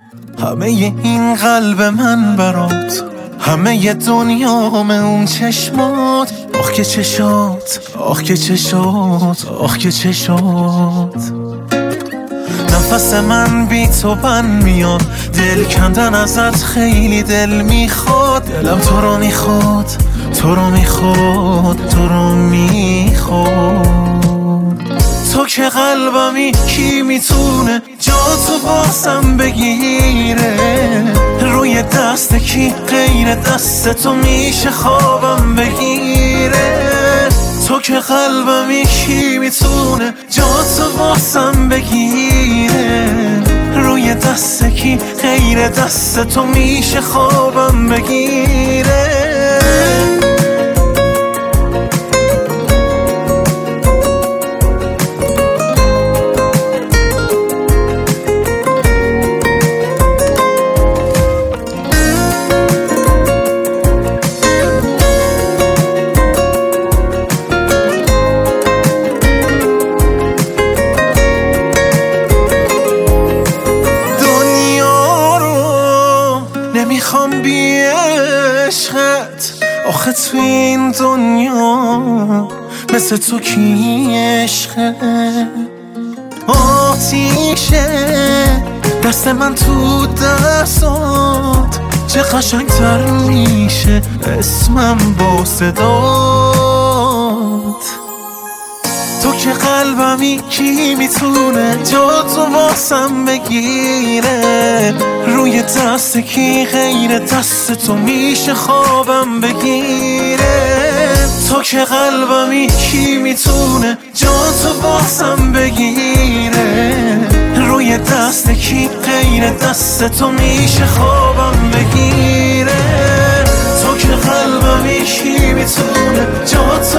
همه این قلب من برات، همه دنیام اون چشمات. آخ که چشات، آخ که چشات، آخ که چشات. نفس من بی تو بند میاد، دل کندن ازت خیلی دل میخواد. دلم تو رو میخواد، تو رو میخواد، تو رو میخواد. تو که قلبمی کی میتونه جا تو بازم بگیره؟ روی دست کی غیر دست تو میشه خوابم بگیره؟ تو که قلبمی کی میتونه جا تو بازم بگیره؟ روی دست کی غیر دست تو میشه خوابم بگیره؟ نمیخوام بی عشقت، آخه تو این دنیا مثل تو کی عشقه؟ آتیشه دست من تو دستات، چه قشنگتر میشه اسمم با صدات. تو که قلبمی کی میتونه جا تو واسم بگیره؟ روی دست کی غیر دست تو میشه خوابم بگیره؟ تو که قلبمی کی میتونه جا تو واسم بگیره؟ روی دست کی غیر دست تو میشه خوابم بگیره؟ تو که قلبمی کی میتونه جا